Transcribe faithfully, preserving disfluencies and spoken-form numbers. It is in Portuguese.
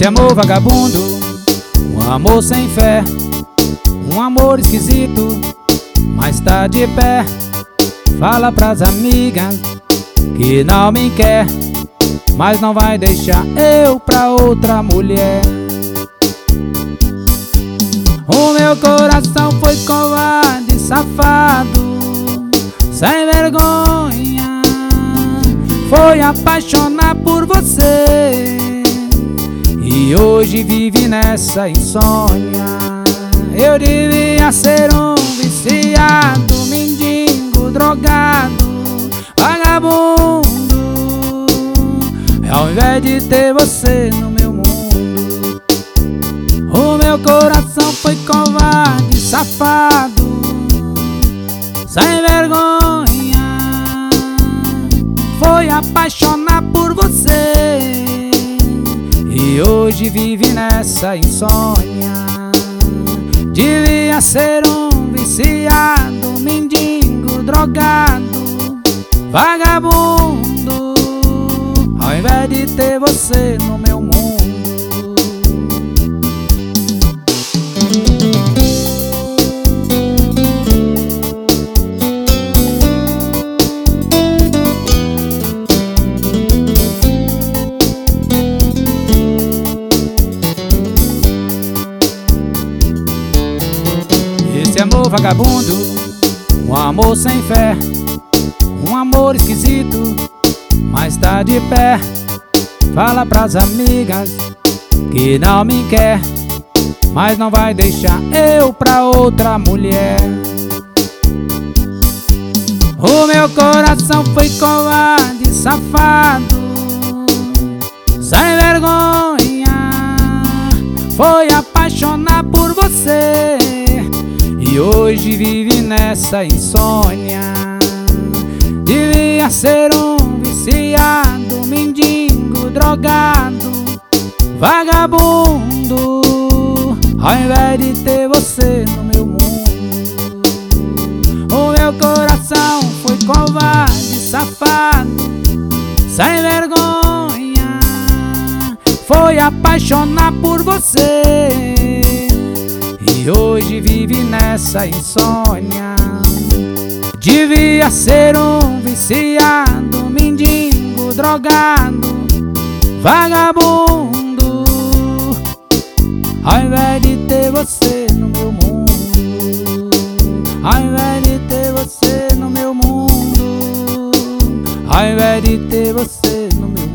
Esse amor vagabundo, um amor sem fé, um amor esquisito, mas tá de pé. Fala pras amigas que não me quer, mas não vai deixar eu pra outra mulher. O meu coração foi covarde, safado, sem vergonha, foi apaixonar por você e hoje vive nessa insônia. Eu devia ser um viciado, mendigo, drogado, vagabundo, ao invés de ter você no meu mundo. O meu coração foi covarde, safado, sem vergonha, foi apaixonar por você e hoje vive nessa insônia. Devia ser um viciado, mendigo, drogado, vagabundo, ao invés de ter você no meu mundo. Esse amor vagabundo, um amor sem fé, um amor esquisito, mas tá de pé. Fala pras amigas que não me quer, mas não vai deixar eu pra outra mulher. O meu coração foi covarde, safado, sem vergonha, foi apaixonar por você e hoje vive nessa insônia. Devia ser um viciado, mendigo, drogado, vagabundo, ao invés de ter você no meu mundo. O meu coração foi covarde, safado, sem vergonha, foi apaixonar por você e hoje vive nessa insônia. Devia ser um viciado, mendigo, drogado, vagabundo, ao invés de ter você no meu mundo. Ao invés de ter você no meu mundo. Ao invés de ter você no meu mundo.